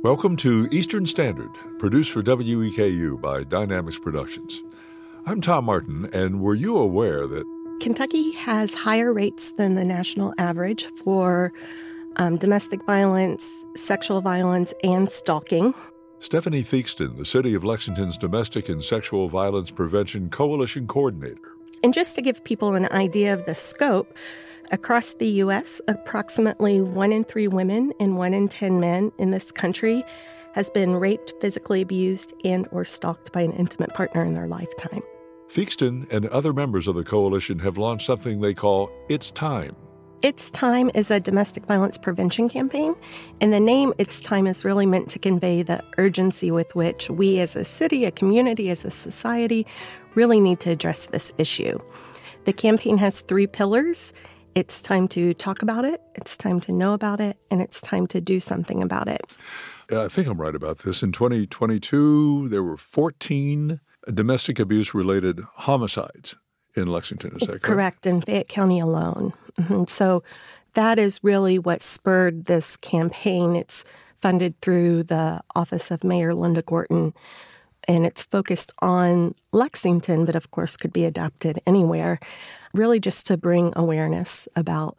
Welcome to Eastern Standard, produced for WEKU by Dynamics Productions. I'm Tom Martin, and were you aware that Kentucky has higher rates than the national average for domestic violence, sexual violence, and stalking? Stephanie Theakston, the City of Lexington's Domestic and Sexual Violence Prevention Coalition Coordinator. And just to give people an idea of the scope, across the U.S., approximately 1 in 3 women and 1 in 10 men in this country has been raped, physically abused, and or stalked by an intimate partner in their lifetime. Theakston and other members of the coalition have launched something they call It's Time. It's Time is a domestic violence prevention campaign, and the name It's Time is really meant to convey the urgency with which we as a city, a community, as a society, really need to address this issue. The campaign has 3 pillars. It's time to talk about it, it's time to know about it, and it's time to do something about it. I think I'm right about this. In 2022, there were 14 domestic abuse-related homicides in Lexington. Is that correct? Correct, in Fayette County alone. So that is really what spurred this campaign. It's funded through the Office of Mayor Linda Gorton, and it's focused on Lexington, but of course could be adapted anywhere, really just to bring awareness about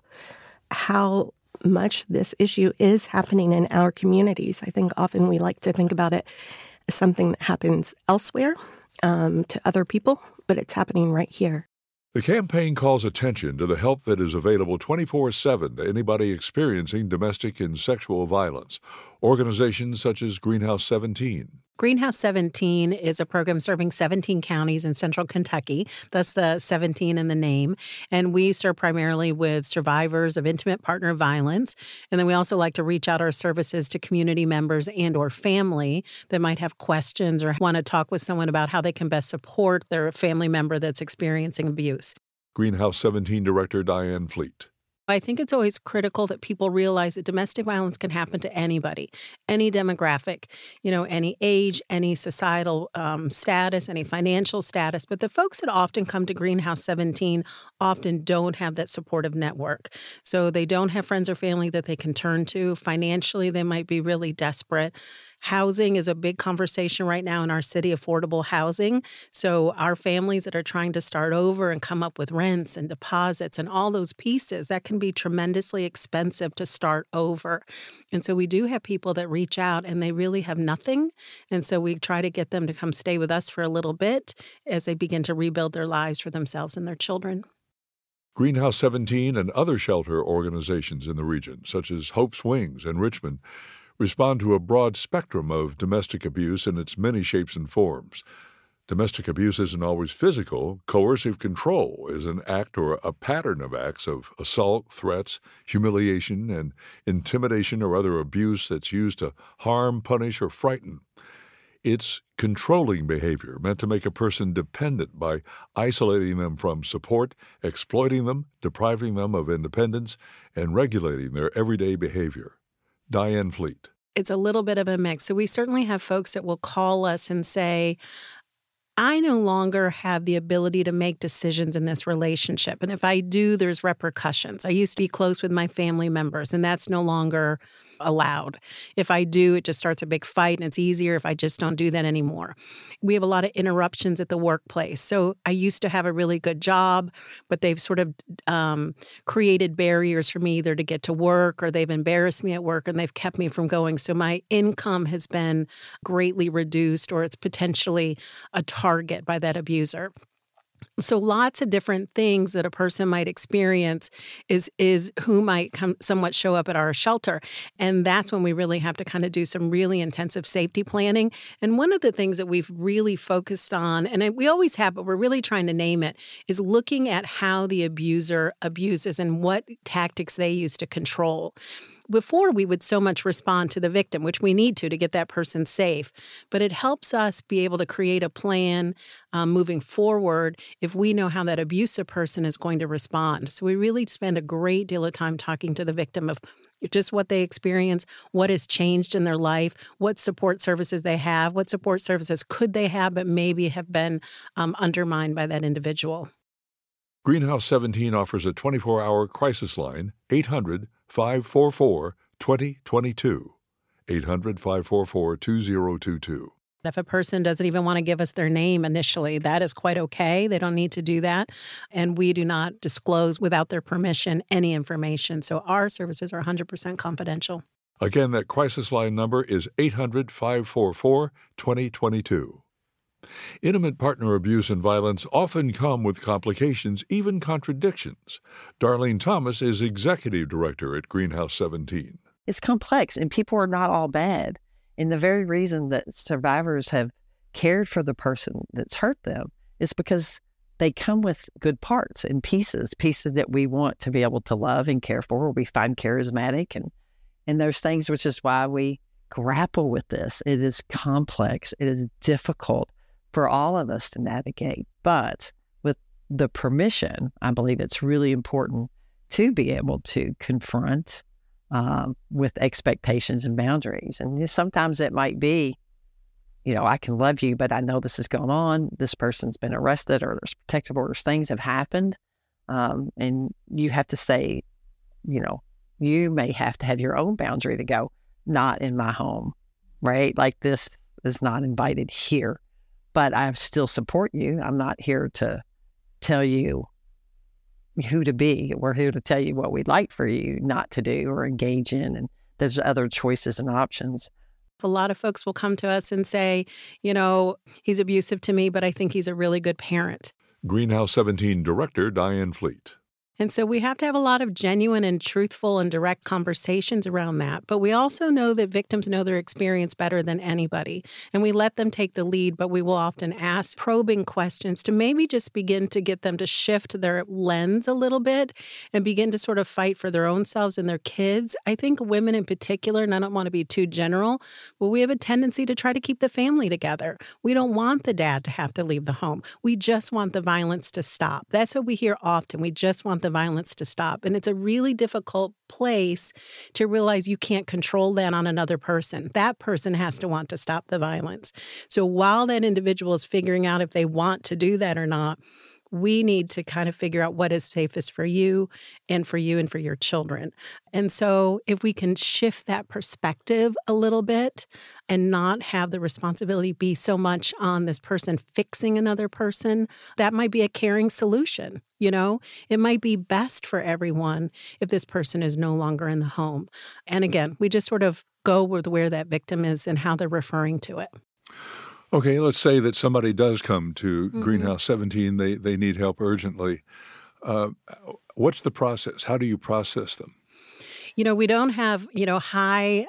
how much this issue is happening in our communities. I think often we like to think about it as something that happens elsewhere to other people, but it's happening right here. The campaign calls attention to the help that is available 24/7 to anybody experiencing domestic and sexual violence. Organizations such as Greenhouse 17. Greenhouse 17 is a program serving 17 counties in central Kentucky. That's the 17 in the name. And we serve primarily with survivors of intimate partner violence. And then we also like to reach out our services to community members and or family that might have questions or want to talk with someone about how they can best support their family member that's experiencing abuse. Greenhouse 17 Director Diane Fleet. I think it's always critical that people realize that domestic violence can happen to anybody, any demographic, any age, any societal status, any financial status. But the folks that often come to Greenhouse 17 often don't have that supportive network. So they don't have friends or family that they can turn to. Financially, they might be really desperate. Housing is a big conversation right now in our city, affordable housing. So our families that are trying to start over and come up with rents and deposits and all those pieces, that can be tremendously expensive to start over. And so we do have people that reach out and they really have nothing. And so we try to get them to come stay with us for a little bit as they begin to rebuild their lives for themselves and their children. Greenhouse 17 and other shelter organizations in the region, such as Hope's Wings in Richmond, respond to a broad spectrum of domestic abuse in its many shapes and forms. Domestic abuse isn't always physical. Coercive control is an act or a pattern of acts of assault, threats, humiliation, and intimidation or other abuse that's used to harm, punish, or frighten. It's controlling behavior meant to make a person dependent by isolating them from support, exploiting them, depriving them of independence, and regulating their everyday behavior. Diane Fleet. It's a little bit of a mix. So we certainly have folks that will call us and say, I no longer have the ability to make decisions in this relationship. And if I do, there's repercussions. I used to be close with my family members, and that's no longer allowed. If I do, it just starts a big fight, and it's easier if I just don't do that anymore. We have a lot of interruptions at the workplace. So I used to have a really good job, but they've sort of created barriers for me either to get to work or they've embarrassed me at work and they've kept me from going. So my income has been greatly reduced or it's potentially a target by that abuser. So lots of different things that a person might experience is who might somewhat show up at our shelter. And that's when we really have to kind of do some really intensive safety planning. And one of the things that we've really focused on, and we always have, but we're really trying to name it, is looking at how the abuser abuses and what tactics they use to control. Before, we would so much respond to the victim, which we need to get that person safe. But it helps us be able to create a plan moving forward if we know how that abusive person is going to respond. So we really spend a great deal of time talking to the victim of just what they experience, what has changed in their life, what support services they have, what support services could they have but maybe have been undermined by that individual. Greenhouse 17 offers a 24-hour crisis line, 800-544-2022. 800-544-2022. If a person doesn't even want to give us their name initially, that is quite okay. They don't need to do that. And we do not disclose without their permission any information. So our services are 100% confidential. Again, that crisis line number is 800-544-2022. Intimate partner abuse and violence often come with complications, even contradictions. Darlene Thomas is executive director at Greenhouse 17. It's complex, and people are not all bad. And the very reason that survivors have cared for the person that's hurt them is because they come with good parts and pieces that we want to be able to love and care for, or we find charismatic and those things, which is why we grapple with this. It is complex. It is difficult for all of us to navigate. But with the permission, I believe it's really important to be able to confront with expectations and boundaries. And sometimes it might be, I can love you, but I know this is going on. This person's been arrested, or there's protective orders. Things have happened. And you have to say, you may have to have your own boundary to go, not in my home, right? Like, this is not invited here, but I still support you. I'm not here to tell you who to be. We're here to tell you what we'd like for you not to do or engage in. And there's other choices and options. A lot of folks will come to us and say, he's abusive to me, but I think he's a really good parent. Greenhouse 17 Director Diane Fleet. And so we have to have a lot of genuine and truthful and direct conversations around that. But we also know that victims know their experience better than anybody. And we let them take the lead, but we will often ask probing questions to maybe just begin to get them to shift their lens a little bit and begin to sort of fight for their own selves and their kids. I think women in particular, and I don't want to be too general, but we have a tendency to try to keep the family together. We don't want the dad to have to leave the home. We just want the violence to stop. That's what we hear often. We just want the violence to stop. And it's a really difficult place to realize you can't control that on another person. That person has to want to stop the violence. So while that individual is figuring out if they want to do that or not, we need to kind of figure out what is safest for you and for your children. And so if we can shift that perspective a little bit and not have the responsibility be so much on this person fixing another person, that might be a caring solution. It might be best for everyone if this person is no longer in the home. And again, we just sort of go with where that victim is and how they're referring to it. Okay, let's say that somebody does come to Greenhouse 17. They need help urgently. What's the process? How do you process them? We don't have, high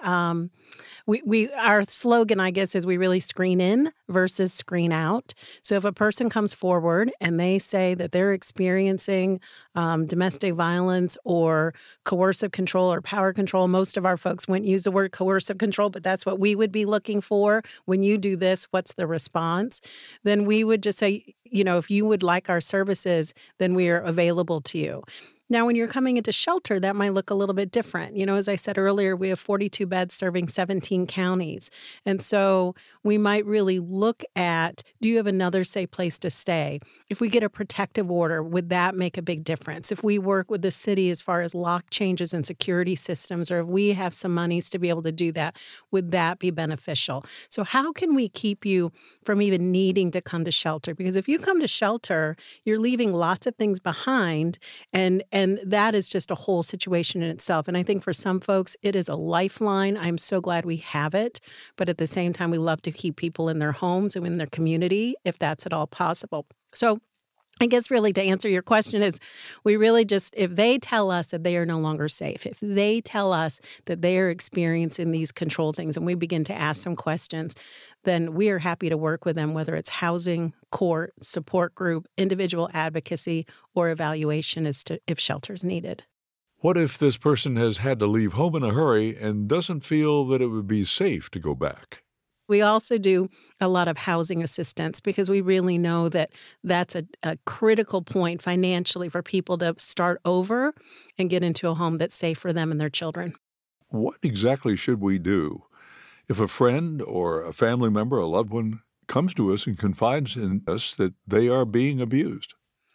our slogan, I guess, is we really screen in versus screen out. So if a person comes forward and they say that they're experiencing domestic violence or coercive control or power control, most of our folks wouldn't use the word coercive control, but that's what we would be looking for. When you do this, what's the response? Then we would just say, if you would like our services, then we are available to you. Now, when you're coming into shelter, that might look a little bit different. As I said earlier, we have 42 beds serving 17 counties. And so we might really look at, do you have another safe place to stay? If we get a protective order, would that make a big difference? If we work with the city as far as lock changes and security systems, or if we have some monies to be able to do that, would that be beneficial? So how can we keep you from even needing to come to shelter? Because if you come to shelter, you're leaving lots of things behind, and that is just a whole situation in itself. And I think for some folks, it is a lifeline. I'm so glad we have it. But at the same time, we love to keep people in their homes and in their community, if that's at all possible. So I guess really to answer your question is we really just, if they tell us that they are no longer safe, if they tell us that they are experiencing these control things and we begin to ask some questions, then we are happy to work with them, whether it's housing, court, support group, individual advocacy, or evaluation as to if shelter is needed. What if this person has had to leave home in a hurry and doesn't feel that it would be safe to go back? We also do a lot of housing assistance because we really know that that's a critical point financially for people to start over and get into a home that's safe for them and their children. What exactly should we do if a friend or a family member, a loved one, comes to us and confides in us that they are being abused?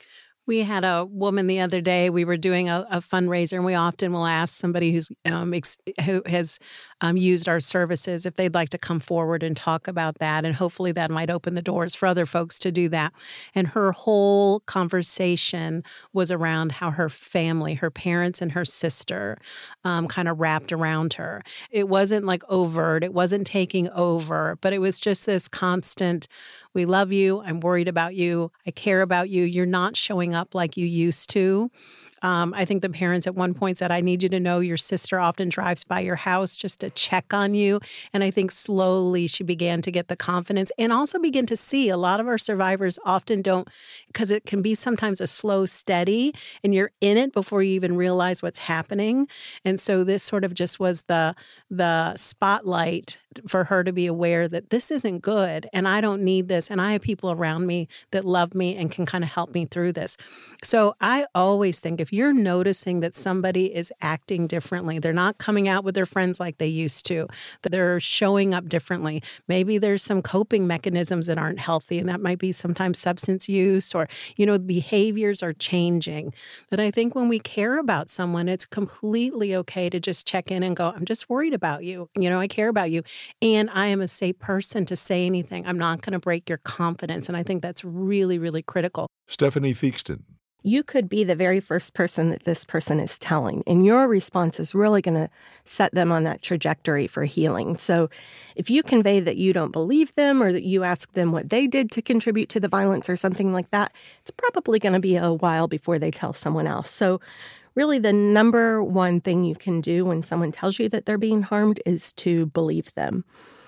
We had a woman the other day. We were doing a fundraiser, and we often will ask somebody who has used our services if they'd like to come forward and talk about that. And hopefully that might open the doors for other folks to do that. And her whole conversation was around how her family, her parents and her sister kind of wrapped around her. It wasn't like overt. It wasn't taking over, but it was just this constant, we love you. I'm worried about you. I care about you. You're not showing up like you used to. I think the parents at one point said, I need you to know your sister often drives by your house just to check on you. And I think slowly she began to get the confidence and also begin to see a lot of our survivors often don't, because it can be sometimes a slow steady and you're in it before you even realize what's happening. And so this sort of just was the spotlight for her to be aware that this isn't good and I don't need this. And I have people around me that love me and can kind of help me through this. So I always think if you're noticing that somebody is acting differently, they're not coming out with their friends like they used to, that they're showing up differently. Maybe there's some coping mechanisms that aren't healthy, and that might be sometimes substance use or, behaviors are changing. That I think when we care about someone, it's completely okay to just check in and go, I'm just worried about you. I care about you. And I am a safe person to say anything. I'm not going to break your confidence. And I think that's really, really critical. Stephanie Theakston. You could be the very first person that this person is telling, and your response is really going to set them on that trajectory for healing. So if you convey that you don't believe them or that you ask them what they did to contribute to the violence or something like that, it's probably going to be a while before they tell someone else. So really the number one thing you can do when someone tells you that they're being harmed is to believe them.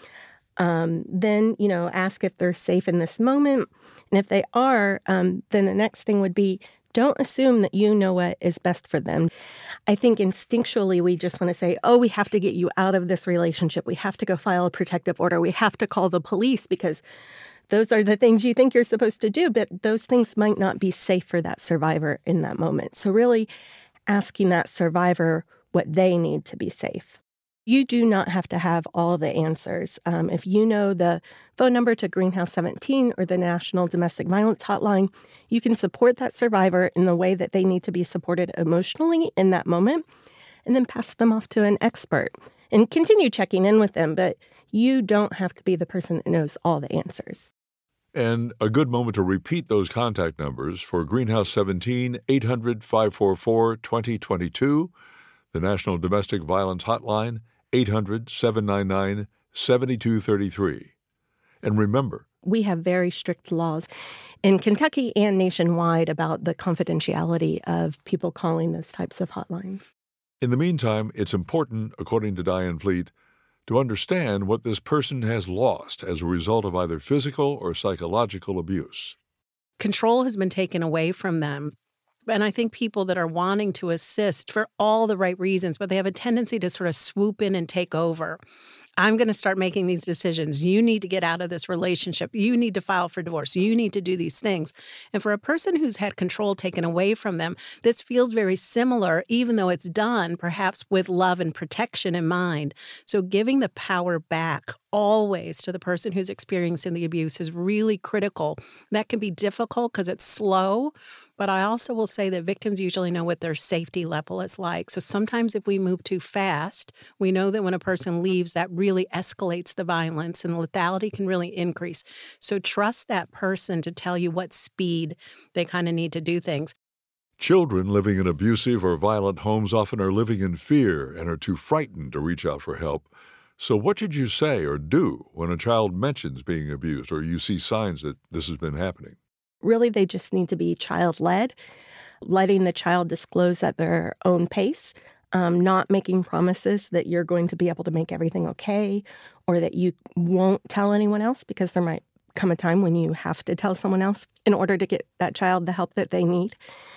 Then, ask if they're safe in this moment. And if they are, then the next thing would be, don't assume that you know what is best for them. I think instinctually we just want to say, we have to get you out of this relationship. We have to go file a protective order. We have to call the police because those are the things you think you're supposed to do. But those things might not be safe for that survivor in that moment. So really asking that survivor what they need to be safe. You do not have to have all the answers. If you know the phone number to Greenhouse 17 or the National Domestic Violence Hotline, you can support that survivor in the way that they need to be supported emotionally in that moment, and then pass them off to an expert and continue checking in with them. But you don't have to be the person that knows all the answers. And a good moment to repeat those contact numbers for Greenhouse 17, 800-544-2022, the National Domestic Violence Hotline, 800-799-7233. And remember, we have very strict laws in Kentucky and nationwide about the confidentiality of people calling those types of hotlines. In the meantime, it's important, according to Diane Fleet, to understand what this person has lost as a result of either physical or psychological abuse. Control has been taken away from them. And I think people that are wanting to assist for all the right reasons, but they have a tendency to sort of swoop in and take over. I'm going to start making these decisions. You need to get out of this relationship. You need to file for divorce. You need to do these things. And for a person who's had control taken away from them, this feels very similar, even though it's done perhaps with love and protection in mind. So giving the power back always to the person who's experiencing the abuse is really critical. That can be difficult because it's slow. But I also will say that victims usually know what their safety level is like. So sometimes if we move too fast, we know that when a person leaves, that really escalates the violence and lethality can really increase. So trust that person to tell you what speed they kind of need to do things. Children living in abusive or violent homes often are living in fear and are too frightened to reach out for help. So what should you say or do when a child mentions being abused or you see signs that this has been happening? Really, they just need to be child-led, letting the child disclose at their own pace, not making promises that you're going to be able to make everything okay or that you won't tell anyone else, because there might come a time when you have to tell someone else in order to get that child the help that they need.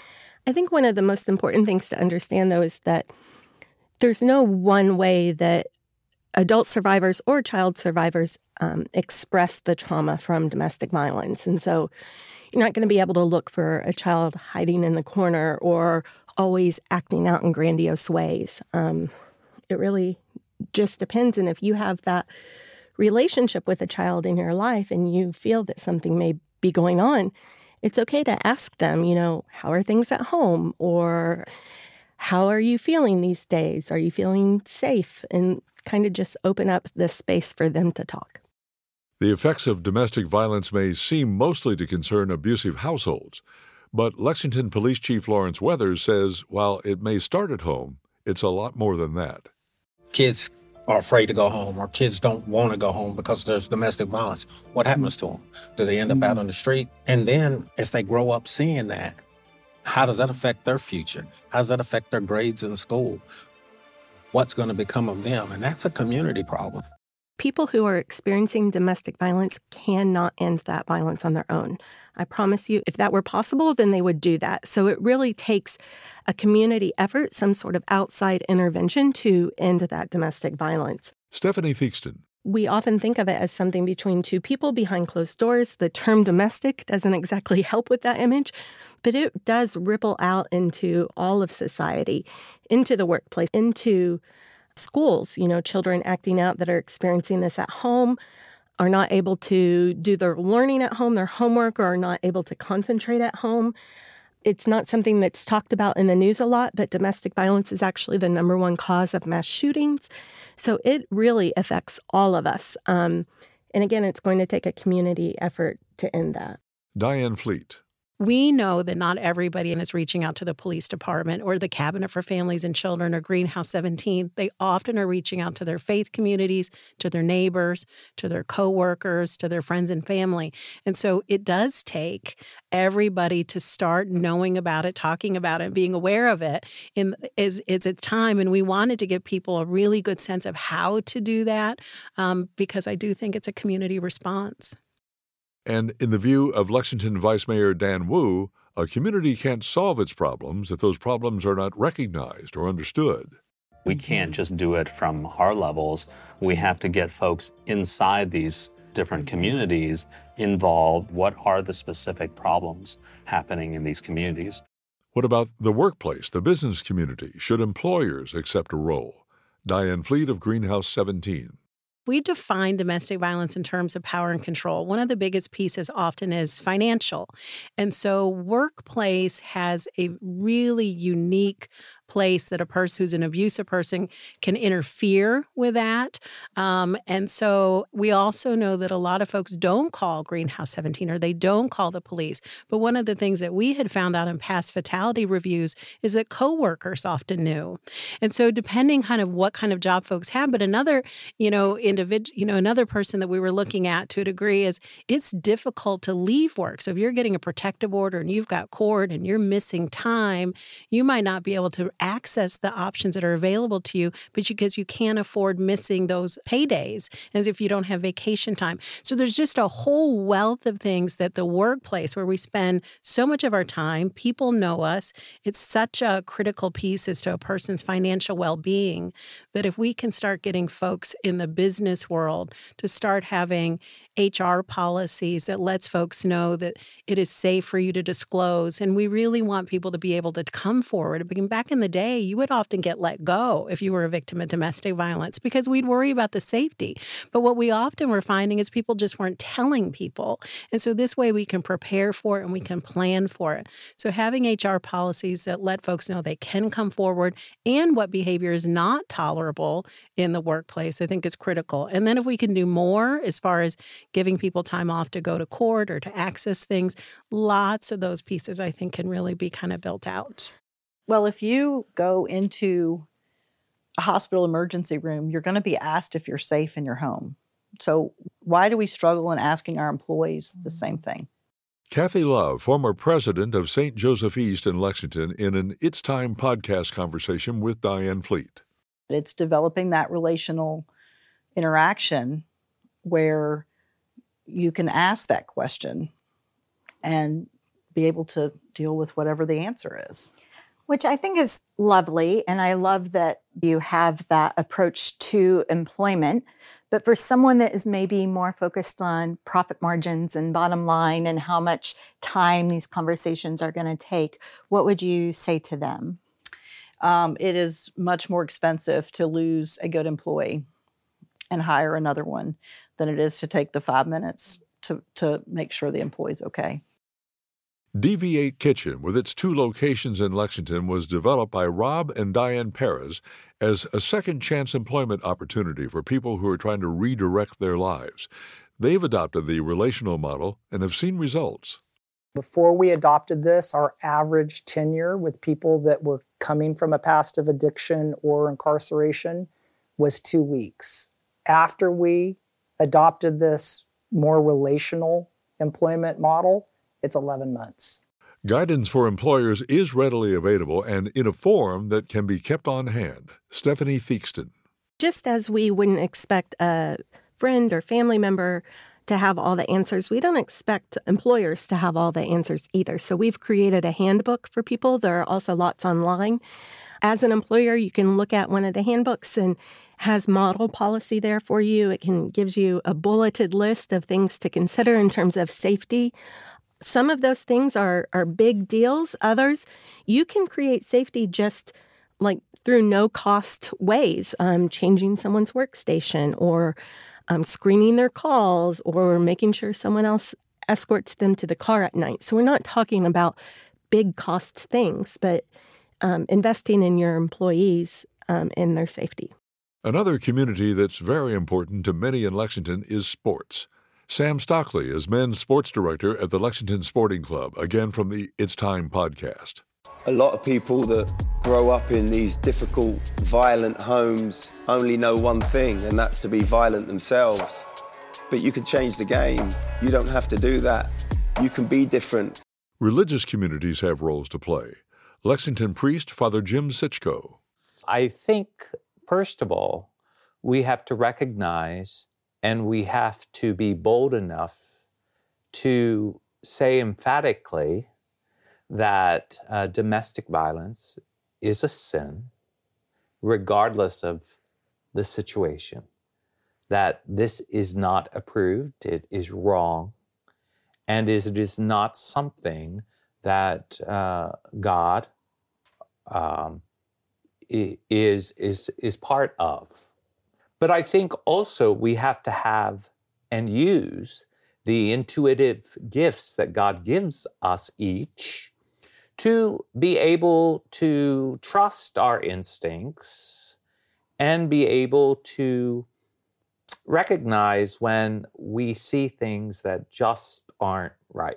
I think one of the most important things to understand, though, is that there's no one way that adult survivors or child survivors express the trauma from domestic violence. And so you're not going to be able to look for a child hiding in the corner or always acting out in grandiose ways. It really just depends. And if you have that relationship with a child in your life and you feel that something may be going on, it's okay to ask them, how are things at home? Or how are you feeling these days? Are you feeling safe? And kind of just open up the space for them to talk. The effects of domestic violence may seem mostly to concern abusive households, but Lexington Police Chief Lawrence Weathers says while it may start at home, it's a lot more than that. Kids are afraid to go home, or kids don't want to go home because there's domestic violence. What happens to them? Do they end up out on the street? And then if they grow up seeing that, how does that affect their future? How does that affect their grades in school? What's going to become of them? And that's a community problem. People who are experiencing domestic violence cannot end that violence on their own. I promise you, if that were possible, then they would do that. So it really takes a community effort, some sort of outside intervention to end that domestic violence. Stephanie Theakston. We often think of it as something between two people behind closed doors. The term domestic doesn't exactly help with that image, but it does ripple out into all of society, into the workplace, into schools. Children acting out that are experiencing this at home are not able to do their learning at home, their homework, or are not able to concentrate at home. It's not something that's talked about in the news a lot, but domestic violence is actually the number one cause of mass shootings. So it really affects all of us. And again, it's going to take a community effort to end that. Diane Fleet. We know that not everybody is reaching out to the police department or the Cabinet for Families and Children or Greenhouse 17. They often are reaching out to their faith communities, to their neighbors, to their coworkers, to their friends and family. And so it does take everybody to start knowing about it, talking about it, being aware of it. It's a time, and we wanted to give people a really good sense of how to do that because I do think it's a community response. And in the view of Lexington Vice Mayor Dan Wu, a community can't solve its problems if those problems are not recognized or understood. We can't just do it from our levels. We have to get folks inside these different communities involved. What are the specific problems happening in these communities? What about the workplace, the business community? Should employers accept a role? Diane Fleet of Greenhouse 17. We define domestic violence in terms of power and control. One of the biggest pieces often is financial. And so workplace has a really unique place that a person who's an abusive person can interfere with that. And so we also know that a lot of folks don't call Greenhouse 17 or they don't call the police. But one of the things that we had found out in past fatality reviews is that coworkers often knew. And so depending kind of what kind of job folks have, but another, another person that we were looking at to a degree is it's difficult to leave work. So if you're getting a protective order and you've got court and you're missing time, you might not be able to access the options that are available to you, but because you can't afford missing those paydays as if you don't have vacation time. So there's just a whole wealth of things that the workplace where we spend so much of our time, people know us. It's such a critical piece as to a person's financial well-being that if we can start getting folks in the business world to start having HR policies that lets folks know that it is safe for you to disclose. And we really want people to be able to come forward. Back in the day, you would often get let go if you were a victim of domestic violence because we'd worry about the safety. But what we often were finding is people just weren't telling people. And so this way we can prepare for it and we can plan for it. So having HR policies that let folks know they can come forward and what behavior is not tolerable in the workplace, I think is critical. And then if we can do more as far as giving people time off to go to court or to access things, lots of those pieces I think can really be kind of built out. Well, if you go into a hospital emergency room, you're going to be asked if you're safe in your home. So why do we struggle in asking our employees the same thing? Kathy Love, former president of St. Joseph East in Lexington, in an It's Time podcast conversation with Diane Fleet. It's developing that relational interaction where you can ask that question and be able to deal with whatever the answer is. Which I think is lovely, and I love that you have that approach to employment. But for someone that is maybe more focused on profit margins and bottom line and how much time these conversations are going to take, what would you say to them? It is much more expensive to lose a good employee and hire another one than it is to take the 5 minutes to make sure the employee's okay. Deviate Kitchen, with its 2 locations in Lexington, was developed by Rob and Diane Perez as a second-chance employment opportunity for people who are trying to redirect their lives. They've adopted the relational model and have seen results. Before we adopted this, our average tenure with people that were coming from a past of addiction or incarceration was 2 weeks. After we adopted this more relational employment model, it's 11 months. Guidance for employers is readily available and in a form that can be kept on hand. Stephanie Theakston. Just as we wouldn't expect a friend or family member to have all the answers, we don't expect employers to have all the answers either. So we've created a handbook for people. There are also lots online. As an employer, you can look at one of the handbooks and has model policy there for you. It gives you a bulleted list of things to consider in terms of safety. Some of those things are big deals. Others, you can create safety just like through no-cost ways, changing someone's workstation or screening their calls or making sure someone else escorts them to the car at night. So we're not talking about big cost things, but investing in your employees and their safety. Another community that's very important to many in Lexington is sports. Sam Stockley is men's sports director at the Lexington Sporting Club, again from the It's Time podcast. A lot of people that grow up in these difficult, violent homes only know one thing, and that's to be violent themselves. But you can change the game. You don't have to do that. You can be different. Religious communities have roles to play. Lexington priest Father Jim Sitchko. I think, first of all, we have to recognize and we have to be bold enough to say emphatically that domestic violence is a sin, regardless of the situation, that this is not approved, it is wrong, and it is not something that God is part of. But I think also we have to have and use the intuitive gifts that God gives us each to be able to trust our instincts and be able to recognize when we see things that just aren't right.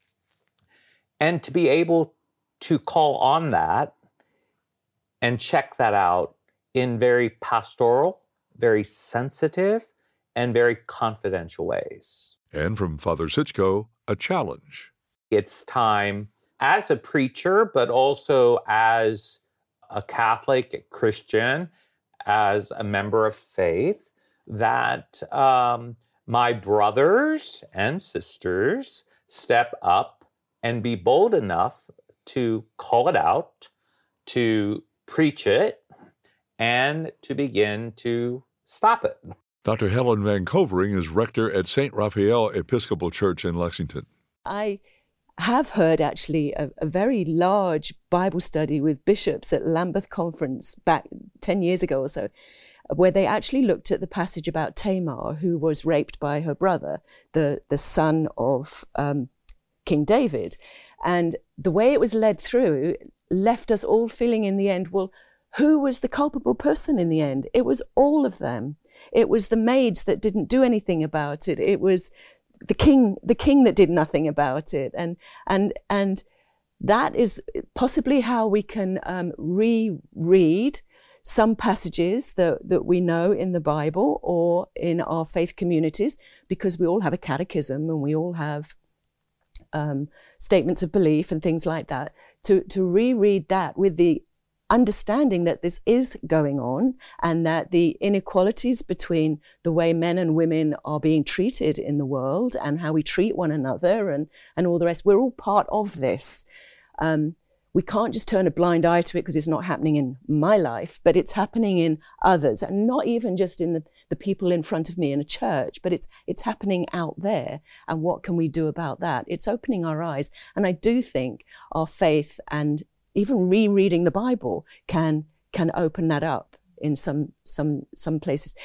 And to be able to call on that and check that out in very pastoral, very sensitive, and very confidential ways. And from Father Sitchko, a challenge. It's time as a preacher, but also as a Catholic, a Christian, as a member of faith, that my brothers and sisters step up and be bold enough to call it out, to preach it, and to begin to stop it. Dr. Helen Van Covering is rector at St. Raphael Episcopal Church in Lexington. I have heard actually a very large Bible study with bishops at Lambeth Conference back 10 years ago or so, where they actually looked at the passage about Tamar, who was raped by her brother, the son of King David. And the way it was led through left us all feeling in the end, well, who was the culpable person in the end? It was all of them. It was the maids that didn't do anything about it. It was the king that did nothing about it. And that is possibly how we can reread some passages that we know in the Bible or in our faith communities, because we all have a catechism and we all have statements of belief and things like that, to reread that with the understanding that this is going on and that the inequalities between the way men and women are being treated in the world and how we treat one another and all the rest, we're all part of this. We can't just turn a blind eye to it because it's not happening in my life, but it's happening in others, and not even just in the people in front of me in a church, but it's happening out there. And what can we do about that? It's opening our eyes. And I do think our faith and even rereading the Bible can open that up in some places.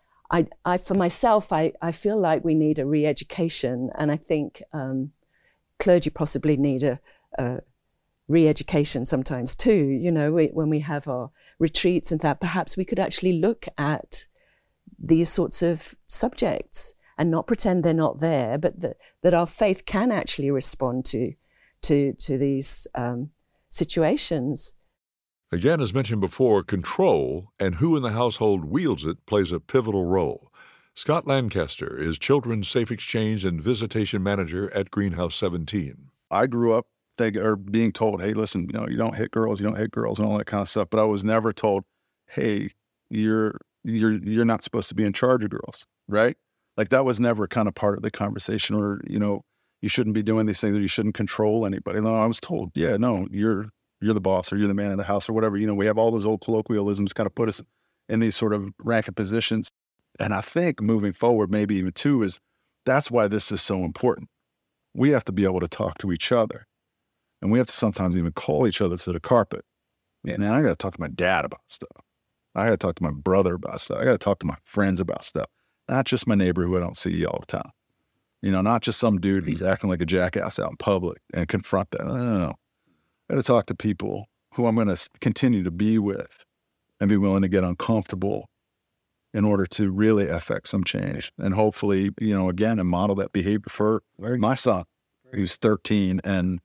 I for myself, I feel like we need a re-education, and I think clergy possibly need a re-education sometimes too. When we have our retreats and that, perhaps we could actually look at these sorts of subjects and not pretend they're not there, but that our faith can actually respond to these situations. Again, as mentioned before, control and who in the household wields it plays a pivotal role. Scott Lancaster is Children's Safe Exchange and Visitation Manager at Greenhouse 17. I grew up being told, hey, listen, you don't hit girls, and all that kind of stuff. But I was never told, hey, you're not supposed to be in charge of girls, right? Like that was never kind of part of the conversation, or, you shouldn't be doing these things, or you shouldn't control anybody. No, I was told, yeah, no, you're the boss, or you're the man of the house, or whatever. We have all those old colloquialisms kind of put us in these sort of ranking positions. And I think moving forward, maybe even too, that's why this is so important. We have to be able to talk to each other. And we have to sometimes even call each other to the carpet. Man, I got to talk to my dad about stuff. I got to talk to my brother about stuff. I got to talk to my friends about stuff. Not just my neighbor who I don't see all the time. Not just some dude who's acting like a jackass out in public and confront that. No. I got to talk to people who I'm going to continue to be with and be willing to get uncomfortable in order to really affect some change. And hopefully, again, and model that behavior for my son, who's 13, and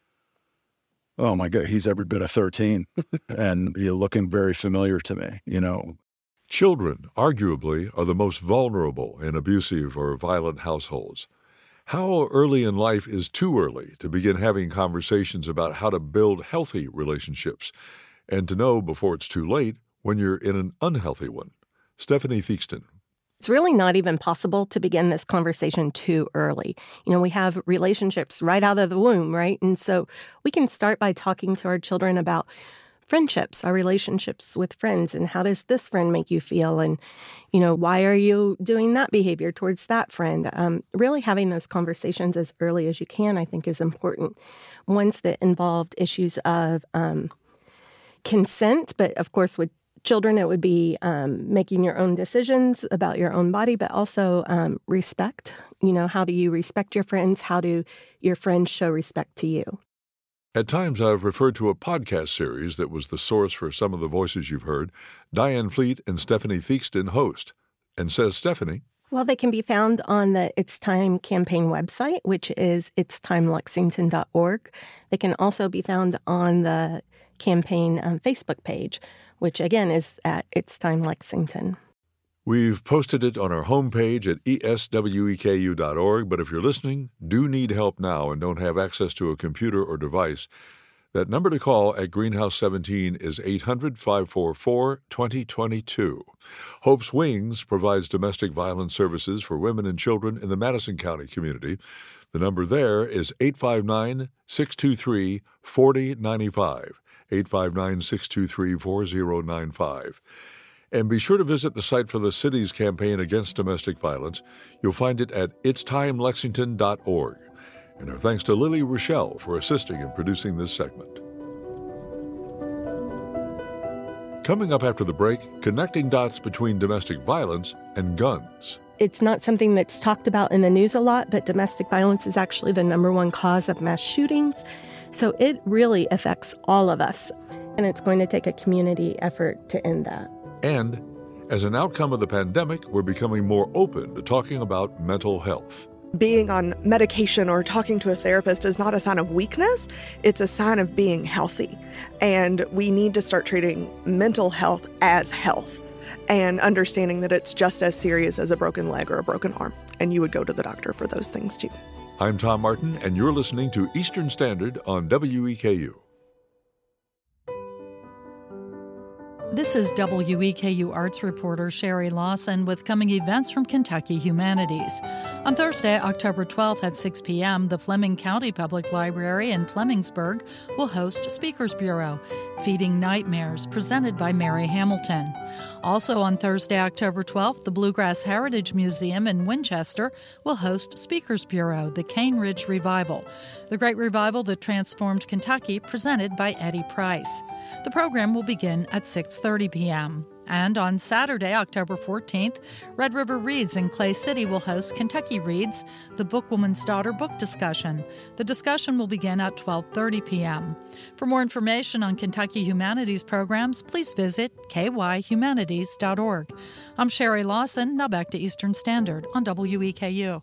oh my God, he's every bit of 13 and looking very familiar to me, Children, arguably, are the most vulnerable in abusive or violent households. How early in life is too early to begin having conversations about how to build healthy relationships and to know before it's too late when you're in an unhealthy one? Stephanie Theakston. It's really not even possible to begin this conversation too early. We have relationships right out of the womb, right? And so we can start by talking to our children about friendships, our relationships with friends, and how does this friend make you feel? And, why are you doing that behavior towards that friend? Really having those conversations as early as you can, I think, is important. Ones that involved issues of consent, but of course with children, it would be making your own decisions about your own body, but also respect. How do you respect your friends? How do your friends show respect to you? At times, I've referred to a podcast series that was the source for some of the voices you've heard. Diane Fleet and Stephanie Theakston host. And says Stephanie, well, they can be found on the It's Time campaign website, which is itstimelexington.org. They can also be found on the campaign Facebook page, which again is at It's Time Lexington. We've posted it on our homepage at esweku.org, but if you're listening, do need help now and don't have access to a computer or device, that number to call at Greenhouse 17 is 800-544-2022. Hope's Wings provides domestic violence services for women and children in the Madison County community. The number there is 859-623-4095, 859-623-4095. And be sure to visit the site for the city's campaign against domestic violence. You'll find it at itstimelexington.org. And our thanks to Lily Rochelle for assisting in producing this segment. Coming up after the break, connecting dots between domestic violence and guns. It's not something that's talked about in the news a lot, but domestic violence is actually the number one cause of mass shootings. So it really affects all of us. And it's going to take a community effort to end that. And as an outcome of the pandemic, we're becoming more open to talking about mental health. Being on medication or talking to a therapist is not a sign of weakness. It's a sign of being healthy. And we need to start treating mental health as health and understanding that it's just as serious as a broken leg or a broken arm. And you would go to the doctor for those things too. I'm Tom Martin, and you're listening to Eastern Standard on WEKU. This is WEKU Arts reporter Sherry Lawson with coming events from Kentucky Humanities. On Thursday, October 12th at 6 p.m., the Fleming County Public Library in Flemingsburg will host Speakers Bureau, Feeding Nightmares, presented by Mary Hamilton. Also on Thursday, October 12th, the Bluegrass Heritage Museum in Winchester will host Speakers Bureau, the Cane Ridge Revival, the great revival that transformed Kentucky, presented by Eddie Price. The program will begin at 6:30 p.m. And on Saturday, October 14th, Red River Reads in Clay City will host Kentucky Reads, the Bookwoman's Daughter book discussion. The discussion will begin at 12:30 p.m. For more information on Kentucky Humanities programs, please visit kyhumanities.org. I'm Sherry Lawson. Now back to Eastern Standard on WEKU.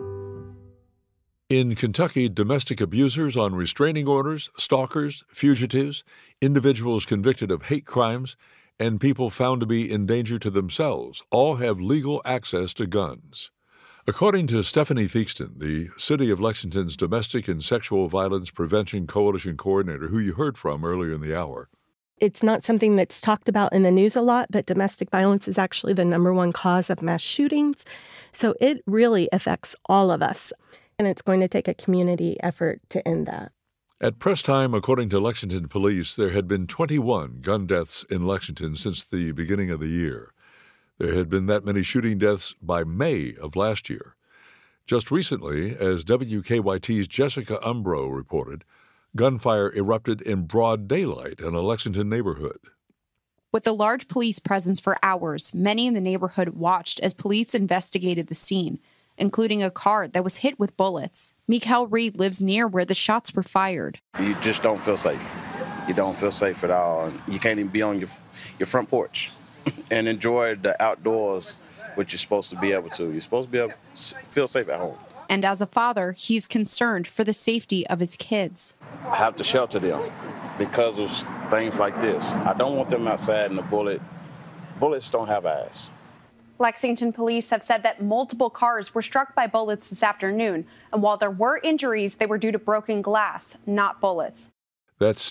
In Kentucky, domestic abusers on restraining orders, stalkers, fugitives, individuals convicted of hate crimes, and people found to be in danger to themselves all have legal access to guns. According to Stephanie Theakston, the City of Lexington's Domestic and Sexual Violence Prevention Coalition Coordinator, who you heard from earlier in the hour. It's not something that's talked about in the news a lot, but domestic violence is actually the number one cause of mass shootings. So it really affects all of us, and it's going to take a community effort to end that. At press time, according to Lexington Police, there had been 21 gun deaths in Lexington since the beginning of the year. There had been that many shooting deaths by May of last year. Just recently, as WKYT's Jessica Umbro reported, gunfire erupted in broad daylight in a Lexington neighborhood. With a large police presence for hours, many in the neighborhood watched as police investigated the scene, including a car that was hit with bullets. Mikael Reed lives near where the shots were fired. You just don't feel safe. You don't feel safe at all. You can't even be on your front porch and enjoy the outdoors, which you're supposed to be able to. You're supposed to be able to feel safe at home. And as a father, he's concerned for the safety of his kids. I have to shelter them because of things like this. I don't want them outside in the bullets don't have eyes. Lexington police have said that multiple cars were struck by bullets this afternoon, and while there were injuries, they were due to broken glass, not bullets. That's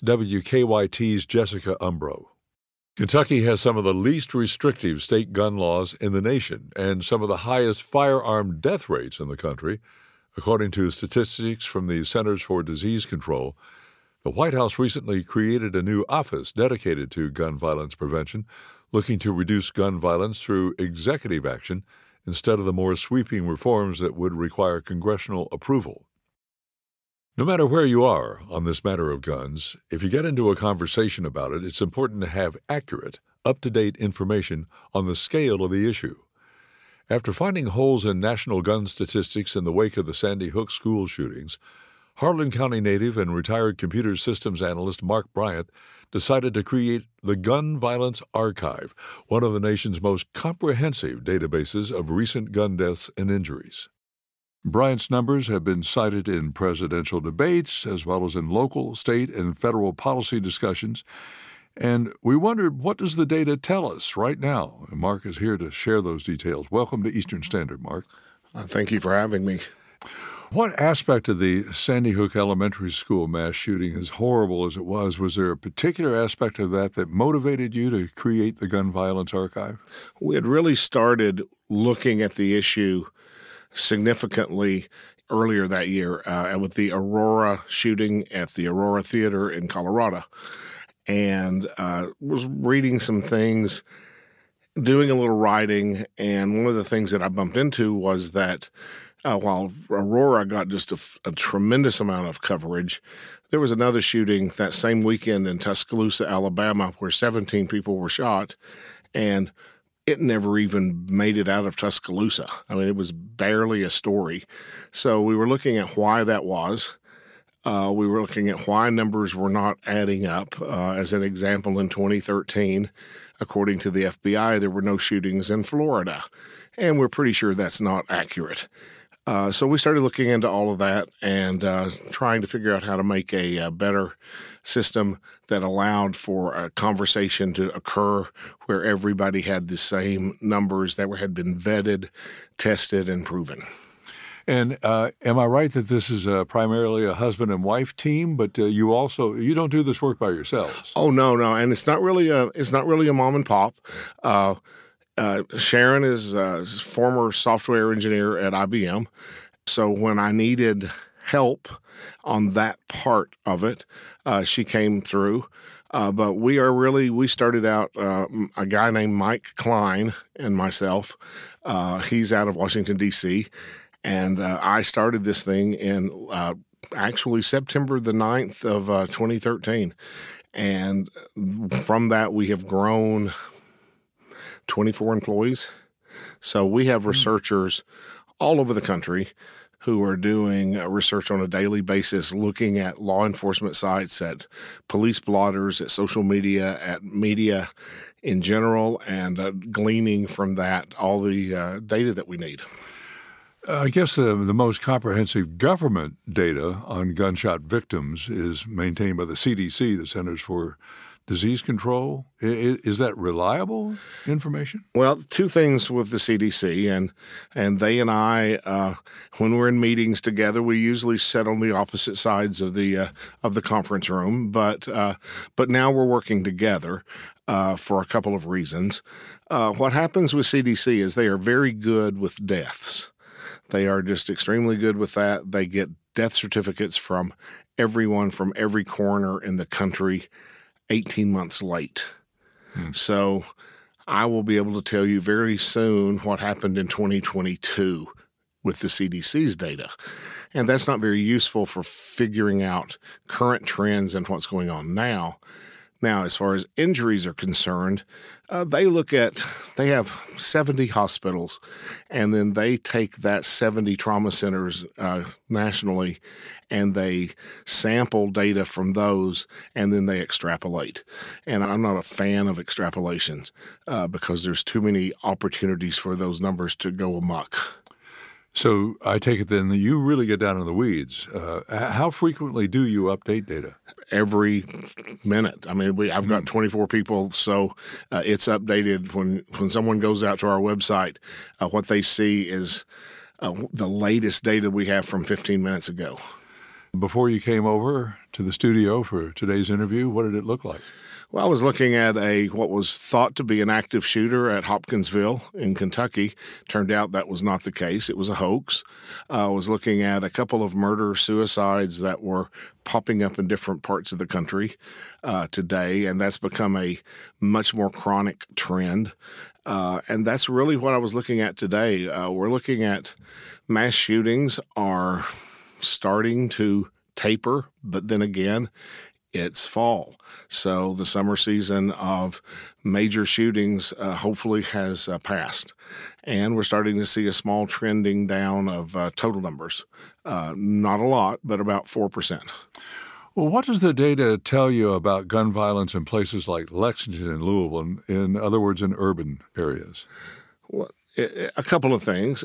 WKYT's Jessica Umbro. Kentucky has some of the least restrictive state gun laws in the nation and some of the highest firearm death rates in the country. According to statistics from the Centers for Disease Control, the White House recently created a new office dedicated to gun violence prevention, looking to reduce gun violence through executive action instead of the more sweeping reforms that would require congressional approval. No matter where you are on this matter of guns, if you get into a conversation about it, it's important to have accurate, up-to-date information on the scale of the issue. After finding holes in national gun statistics in the wake of the Sandy Hook school shootings, Harlan County native and retired computer systems analyst Mark Bryant decided to create the Gun Violence Archive, one of the nation's most comprehensive databases of recent gun deaths and injuries. Bryant's numbers have been cited in presidential debates as well as in local, state, and federal policy discussions. And we wondered, what does the data tell us right now? And Mark is here to share those details. Welcome to Eastern Standard, Mark. Thank you for having me. What aspect of the Sandy Hook Elementary School mass shooting, as horrible as it was there a particular aspect of that motivated you to create the Gun Violence Archive? We had really started looking at the issue significantly earlier that year with the Aurora shooting at the Aurora Theater in Colorado, and was reading some things, doing a little writing, and one of the things that I bumped into was that while Aurora got just a tremendous amount of coverage, there was another shooting that same weekend in Tuscaloosa, Alabama, where 17 people were shot, and it never even made it out of Tuscaloosa. I mean, it was barely a story. So we were looking at why that was. We were looking at why numbers were not adding up. As an example, in 2013, according to the FBI, there were no shootings in Florida, and we're pretty sure that's not accurate. So we started looking into all of that and trying to figure out how to make a better system that allowed for a conversation to occur where everybody had the same numbers that had been vetted, tested, and proven. And am I right that this is primarily a husband and wife team, but you don't do this work by yourselves? Oh, no, and it's not really a mom and pop. Sharon is a former software engineer at IBM. So when I needed help on that part of it, she came through. But we started out, a guy named Mike Klein and myself. He's out of Washington, D.C., and I started this thing in actually September the 9th of 2013. And from that, we have grown 24 employees. So we have researchers all over the country who are doing research on a daily basis, looking at law enforcement sites, at police blotters, at social media, at media in general, and gleaning from that all the data that we need. I guess the most comprehensive government data on gunshot victims is maintained by the CDC, the Centers for Disease Control. Is that reliable information? Well, two things with the CDC, and they and I, when we're in meetings together, we usually sit on the opposite sides of the conference room. But now we're working together for a couple of reasons. What happens with CDC is they are very good with deaths. They are just extremely good with that. They get death certificates from everyone from every corner in the country 18 months late. So I will be able to tell you very soon what happened in 2022 with the CDC's data. And that's not very useful for figuring out current trends and what's going on now. Now, as far as injuries are concerned, they have 70 hospitals, and then they take that 70 trauma centers nationally, and they sample data from those, and then they extrapolate. And I'm not a fan of extrapolations because there's too many opportunities for those numbers to go amok. So I take it then that you really get down in the weeds. How frequently do you update data? Every minute. I mean, I've got 24 people, so it's updated when someone goes out to our website. What they see is the latest data we have from 15 minutes ago. Before you came over to the studio for today's interview, what did it look like? Well, I was looking at what was thought to be an active shooter at Hopkinsville in Kentucky. Turned out that was not the case. It was a hoax. I was looking at a couple of murder-suicides that were popping up in different parts of the country today, and that's become a much more chronic trend. And that's really what I was looking at today. We're looking at mass shootings are starting to taper, but then again, it's fall. So the summer season of major shootings hopefully has passed. And we're starting to see a small trending down of total numbers. Not a lot, but about 4%. Well, what does the data tell you about gun violence in places like Lexington and Louisville, in other words, in urban areas? Well, a couple of things.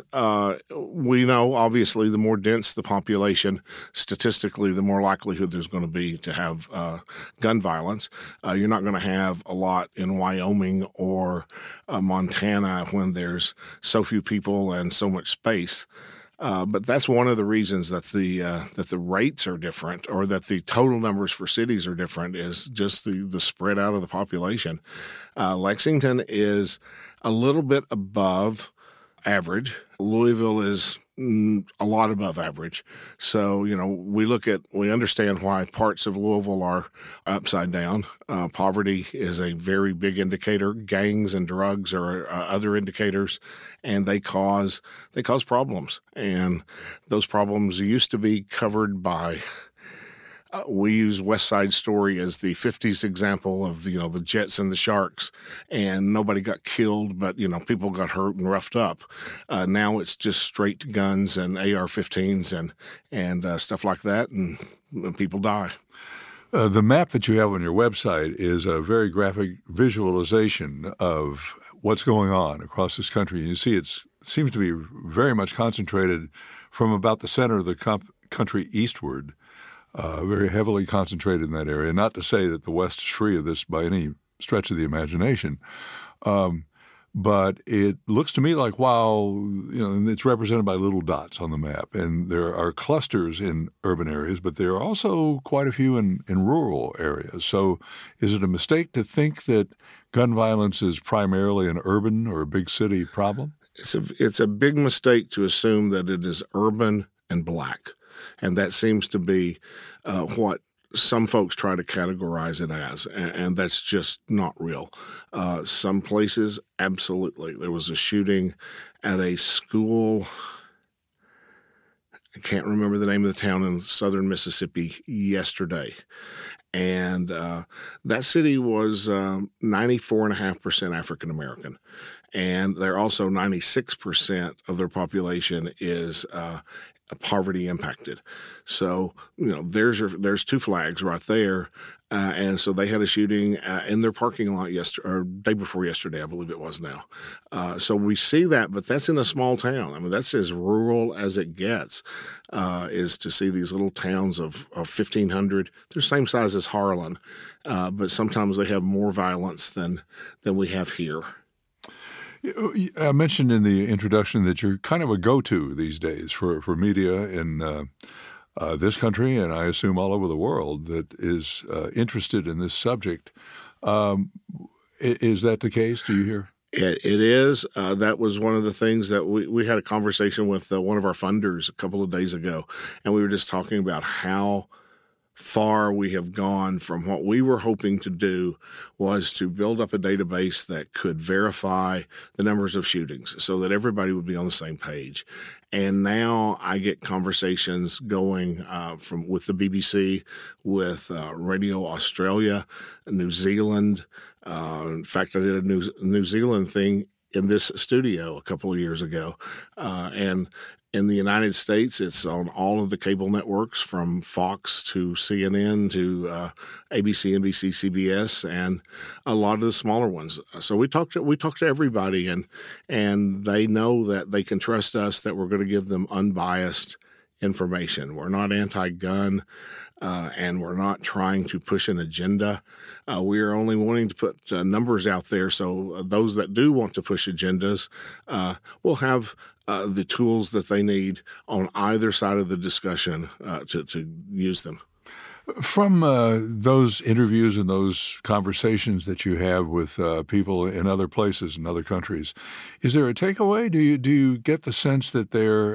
We know, obviously, the more dense the population, statistically, the more likelihood there's going to be to have gun violence. You're not going to have a lot in Wyoming or Montana when there's so few people and so much space. But that's one of the reasons that the rates are different, or that the total numbers for cities are different, is just the spread out of the population. Lexington is a little bit above average. Louisville is a lot above average. So, we understand why parts of Louisville are upside down. Poverty is a very big indicator. Gangs and drugs are other indicators, and they cause problems. And those problems used to be covered by we use West Side Story as the 50s example of, the Jets and the Sharks, and nobody got killed, but, people got hurt and roughed up. Now it's just straight guns and AR-15s and stuff like that, and people die. The map that you have on your website is a very graphic visualization of what's going on across this country. You see, it seems to be very much concentrated from about the center of the country eastward. Very heavily concentrated in that area. Not to say that the West is free of this by any stretch of the imagination, but it looks to me like it's represented by little dots on the map, and there are clusters in urban areas, but there are also quite a few in rural areas. So is it a mistake to think that gun violence is primarily an urban or a big city problem? It's a big mistake to assume that it is urban and black. And that seems to be what some folks try to categorize it as, and that's just not real. Some places, absolutely. There was a shooting at a school I can't remember the name of the town in southern Mississippi yesterday. And that city was 94.5% African American. And they're also 96% of their population is poverty impacted. So, there's two flags right there. And so they had a shooting in their parking lot day before yesterday, I believe it was now. So we see that, but that's in a small town. I mean, that's as rural as it gets, is to see these little towns of 1,500. They're the same size as Harlan, but sometimes they have more violence than we have here. I mentioned in the introduction that you're kind of a go-to these days for media in this country, and I assume all over the world, that is interested in this subject. Is that the case? Do you hear? It is. That was one of the things that we had a conversation with one of our funders a couple of days ago, and we were just talking about how far we have gone from what we were hoping to do was to build up a database that could verify the numbers of shootings so that everybody would be on the same page. And now I get conversations going with the BBC, with Radio Australia, New Zealand. In fact, I did a New Zealand thing in this studio a couple of years ago. And in the United States, it's on all of the cable networks from Fox to CNN to ABC, NBC, CBS, and a lot of the smaller ones. So we talk to everybody, and they know that they can trust us, that we're going to give them unbiased information. We're not anti-gun, and we're not trying to push an agenda. We are only wanting to put numbers out there so those that do want to push agendas will have the tools that they need on either side of the discussion to use them. From those interviews and those conversations that you have with people in other places in other countries, is there a takeaway? Do you get the sense that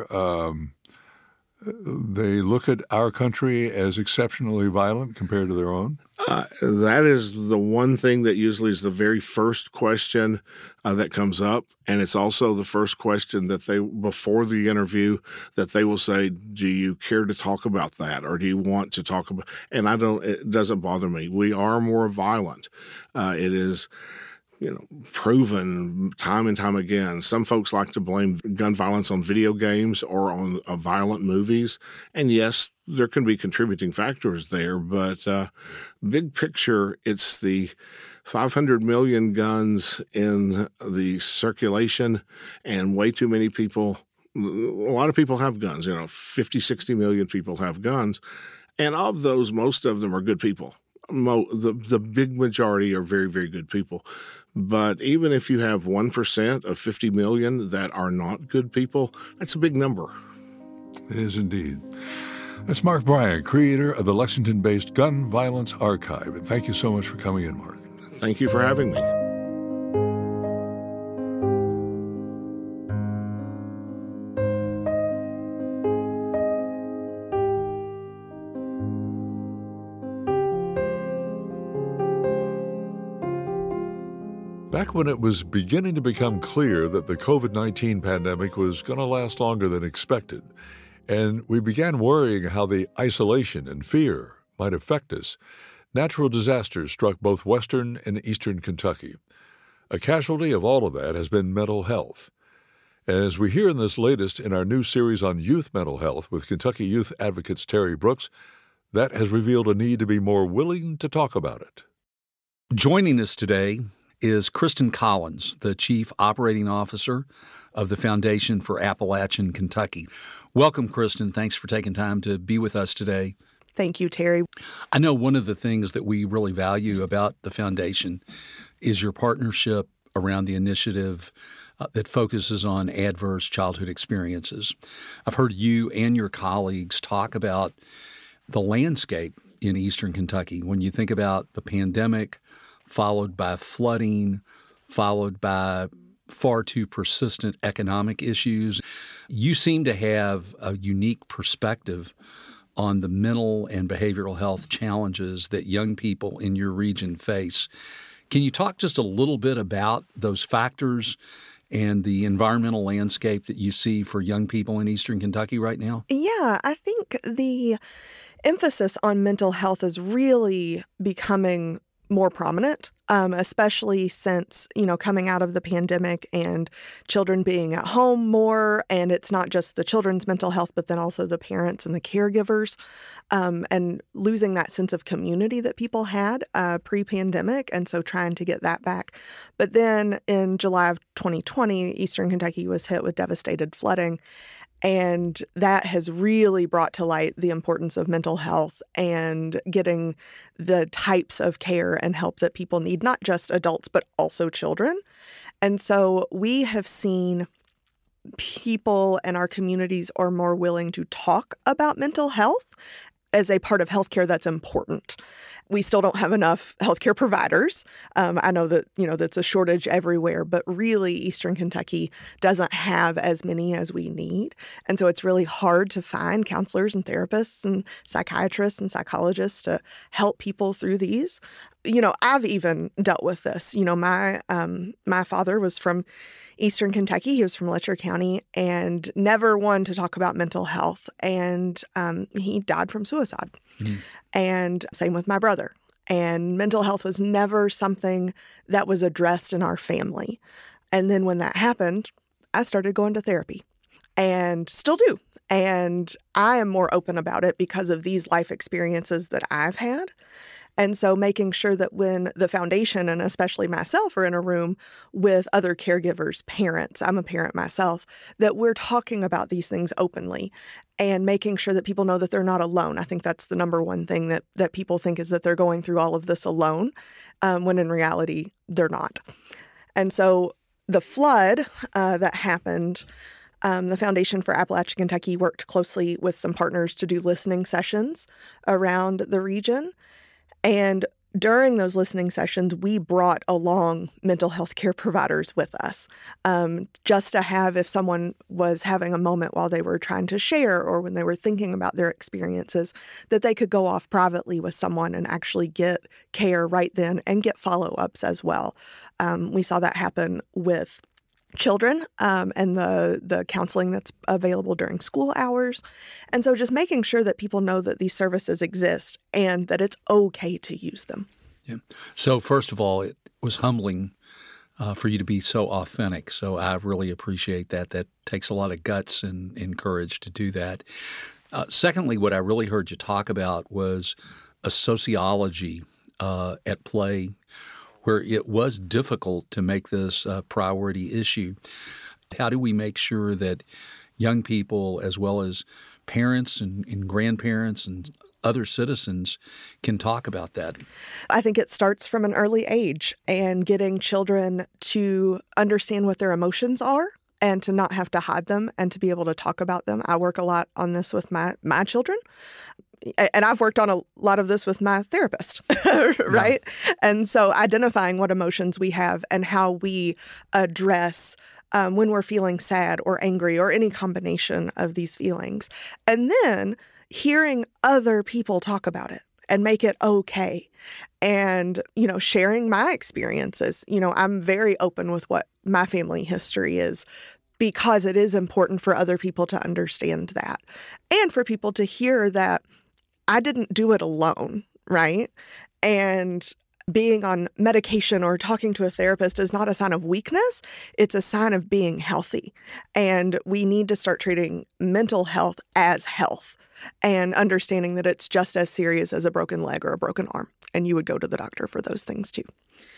they look at our country as exceptionally violent compared to their own? That is the one thing that usually is the very first question that comes up. And it's also the first question that before the interview, that they will say, do you care to talk about that? Or do you want to talk about, and it doesn't bother me. We are more violent. It is, proven time and time again. Some folks like to blame gun violence on video games or on violent movies. And yes, there can be contributing factors there, but big picture, it's the 500 million guns in the circulation and way too many people. A lot of people have guns, 50, 60 million people have guns. And of those, most of them are good people. The big majority are very, very good people. But even if you have 1% of 50 million that are not good people, that's a big number. It is indeed. That's Mark Bryant, creator of the Lexington-based Gun Violence Archive. And thank you so much for coming in, Mark. Thank you for having me. Back when it was beginning to become clear that the COVID-19 pandemic was going to last longer than expected, and we began worrying how the isolation and fear might affect us, natural disasters struck both western and eastern Kentucky. A casualty of all of that has been mental health. And as we hear in this latest in our new series on youth mental health with Kentucky Youth Advocates Terry Brooks, that has revealed a need to be more willing to talk about it. Joining us today is Kristen Collins, the Chief Operating Officer of the Foundation for Appalachian Kentucky. Welcome, Kristen. Thanks for taking time to be with us today. Thank you, Terry. I know one of the things that we really value about the Foundation is your partnership around the initiative that focuses on adverse childhood experiences. I've heard you and your colleagues talk about the landscape in eastern Kentucky. When you think about the pandemic, followed by flooding, followed by far too persistent economic issues, you seem to have a unique perspective on the mental and behavioral health challenges that young people in your region face. Can you talk just a little bit about those factors and the environmental landscape that you see for young people in Eastern Kentucky right now? Yeah, I think the emphasis on mental health is really becoming more prominent, especially since, coming out of the pandemic and children being at home more. And it's not just the children's mental health, but then also the parents and the caregivers, and losing that sense of community that people had pre-pandemic. And so trying to get that back. But then in July of 2020, Eastern Kentucky was hit with devastated flooding. And that has really brought to light the importance of mental health and getting the types of care and help that people need, not just adults, but also children. And so we have seen people and our communities are more willing to talk about mental health as a part of healthcare that's important. We still don't have enough healthcare providers. I know that, that's a shortage everywhere, but really Eastern Kentucky doesn't have as many as we need. And so it's really hard to find counselors and therapists and psychiatrists and psychologists to help people through these. I've even dealt with this. My father was from Eastern Kentucky. He was from Letcher County and never one to talk about mental health. And he died from suicide. Mm. And same with my brother. And mental health was never something that was addressed in our family. And then when that happened, I started going to therapy and still do. And I am more open about it because of these life experiences that I've had. And so making sure that when the foundation, and especially myself, are in a room with other caregivers, parents, I'm a parent myself, that we're talking about these things openly and making sure that people know that they're not alone. I think that's the number one thing that people think is that they're going through all of this alone, when in reality, they're not. And so the flood that happened, the Foundation for Appalachian Kentucky worked closely with some partners to do listening sessions around the region. And during those listening sessions, we brought along mental health care providers with us, just to have, if someone was having a moment while they were trying to share or when they were thinking about their experiences, that they could go off privately with someone and actually get care right then and get follow-ups as well. We saw that happen with children and the counseling that's available during school hours. And so just making sure that people know that these services exist and that it's okay to use them. Yeah. So first of all, it was humbling for you to be so authentic. So I really appreciate that. That takes a lot of guts and courage to do that. Secondly, what I really heard you talk about was a sociology at play where it was difficult to make this a priority issue. How do we make sure that young people, as well as parents and grandparents and other citizens, can talk about that? I think it starts from an early age and getting children to understand what their emotions are and to not have to hide them and to be able to talk about them. I work a lot on this with my children. And I've worked on a lot of this with my therapist, right? Yeah. And so identifying what emotions we have and how we address when we're feeling sad or angry or any combination of these feelings. And then hearing other people talk about it and make it okay. And, sharing my experiences. I'm very open with what my family history is, because it is important for other people to understand that and for people to hear that I didn't do it alone, right? And being on medication or talking to a therapist is not a sign of weakness. It's a sign of being healthy. And we need to start treating mental health as health and understanding that it's just as serious as a broken leg or a broken arm. And you would go to the doctor for those things too.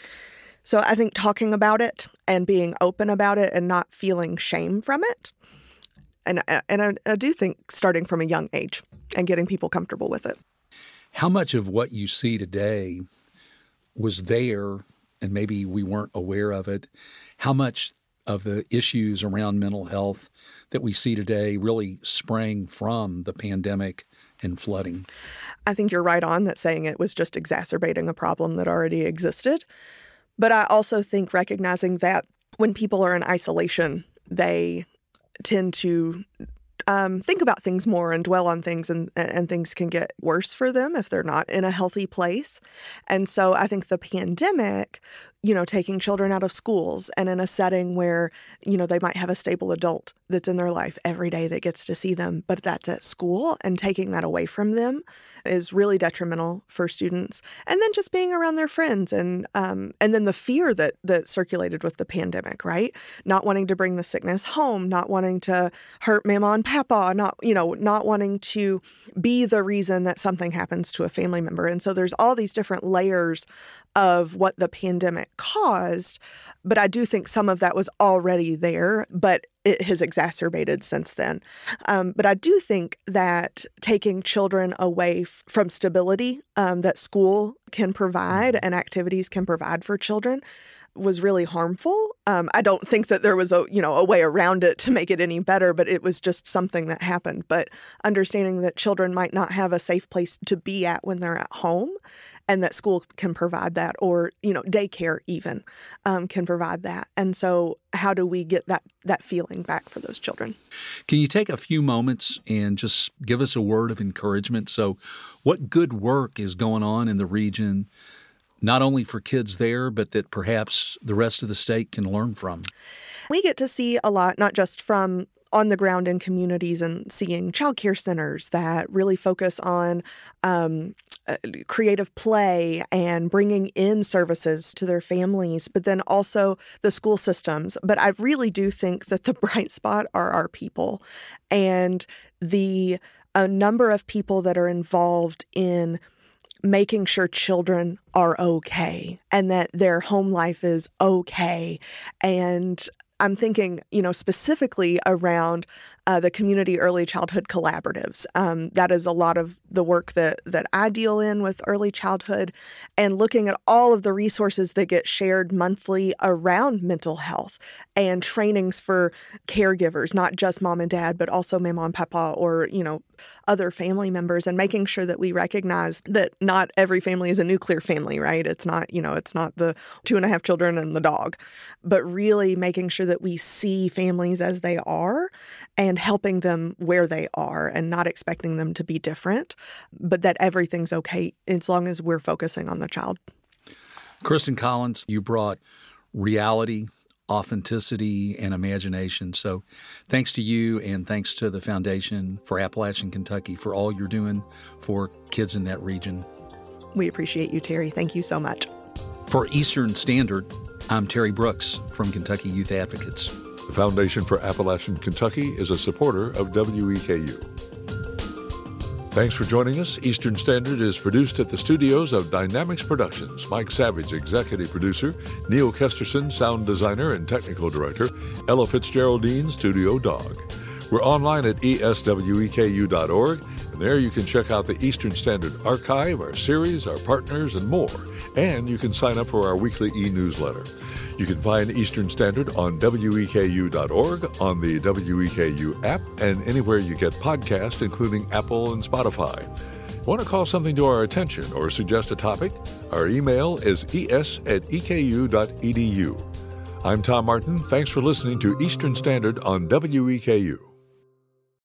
So I think talking about it and being open about it and not feeling shame from it. And I do think starting from a young age and getting people comfortable with it. How much of what you see today was there, and maybe we weren't aware of it? How much of the issues around mental health that we see today really sprang from the pandemic and flooding? I think you're right on that saying it was just exacerbating a problem that already existed. But I also think recognizing that when people are in isolation, they tend to think about things more and dwell on things, and things can get worse for them if they're not in a healthy place. And so I think the pandemic taking children out of schools and in a setting where, they might have a stable adult that's in their life every day that gets to see them, but that's at school, and taking that away from them is really detrimental for students. And then just being around their friends and then the fear that circulated with the pandemic, right? Not wanting to bring the sickness home, not wanting to hurt mama and papa, not wanting to be the reason that something happens to a family member. And so there's all these different layers of what the pandemic caused. But I do think some of that was already there, but it has exacerbated since then. But I do think that taking children away from stability that school can provide and activities can provide for children was really harmful. I don't think that there was a way around it to make it any better, but it was just something that happened. But understanding that children might not have a safe place to be at when they're at home, and that school can provide that, or daycare even can provide that. And so how do we get that feeling back for those children? Can you take a few moments and just give us a word of encouragement? So what good work is going on in the region, not only for kids there, but that perhaps the rest of the state can learn from? We get to see a lot, not just from on the ground in communities and seeing child care centers that really focus on creative play and bringing in services to their families, but then also the school systems. But I really do think that the bright spot are our people and the number of people that are involved in making sure children are okay and that their home life is okay. And I'm thinking, specifically around the community early childhood collaboratives. That is a lot of the work that I deal in with early childhood, and looking at all of the resources that get shared monthly around mental health and trainings for caregivers, not just mom and dad, but also mama and papa or, other family members, and making sure that we recognize that not every family is a nuclear family, right? It's not, it's not the 2.5 children and the dog, but really making sure that we see families as they are and helping them where they are and not expecting them to be different, but that everything's okay as long as we're focusing on the child. Kristen Collins, you brought reality, authenticity, and imagination. So thanks to you and thanks to the Foundation for Appalachian Kentucky for all you're doing for kids in that region. We appreciate you, Terry. Thank you so much. For Eastern Standard, I'm Terry Brooks from Kentucky Youth Advocates. The Foundation for Appalachian Kentucky is a supporter of WEKU. Thanks for joining us. Eastern Standard is produced at the studios of Dynamics Productions. Mike Savage, executive producer. Neil Kesterson, sound designer and technical director. Ella Fitzgeraldine, studio dog. We're online at esweku.org, and there you can check out the Eastern Standard archive, our series, our partners, and more. And you can sign up for our weekly e-newsletter. You can find Eastern Standard on weku.org, on the WEKU app, and anywhere you get podcasts, including Apple and Spotify. Want to call something to our attention or suggest a topic? Our email is es@eku.edu. I'm Tom Martin. Thanks for listening to Eastern Standard on WEKU.